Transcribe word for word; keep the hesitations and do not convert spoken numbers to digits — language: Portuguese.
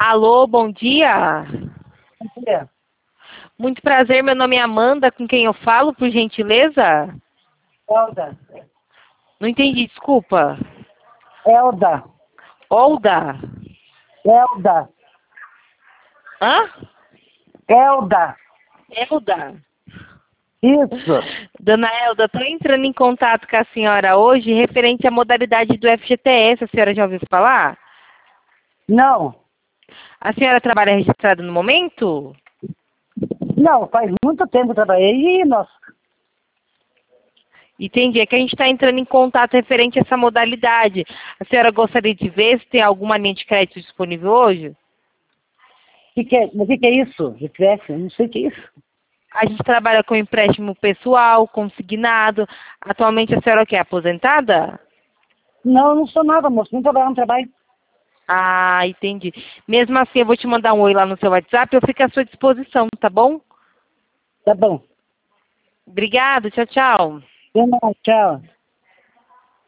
Alô, bom dia. Bom dia. Muito prazer, meu nome é Amanda, com quem eu falo, por gentileza? Elda. Não entendi, desculpa. Elda. Olda? Elda. Hã? Elda. Elda. Isso. Dona Elda, estou entrando em contato com a senhora hoje referente à modalidade do F G T S. A senhora já ouviu falar? Não. A senhora trabalha registrada no momento? Não, faz muito tempo que eu trabalhei e, nossa, Entendi. É que a gente está entrando em contato referente a essa modalidade. A senhora gostaria de ver se tem alguma linha de crédito disponível hoje? o que, que, é, o que, que é isso? G P S? Eu não sei o que é isso. A gente trabalha com empréstimo pessoal, consignado. Atualmente a senhora o quê? Aposentada? Não, eu não sou nada, moço. Não trabalho, não trabalho. Ah, entendi. Mesmo assim, eu vou te mandar um oi lá no seu WhatsApp, eu fico à sua disposição, tá bom? Tá bom. Obrigada, tchau, tchau. Eu não, tchau.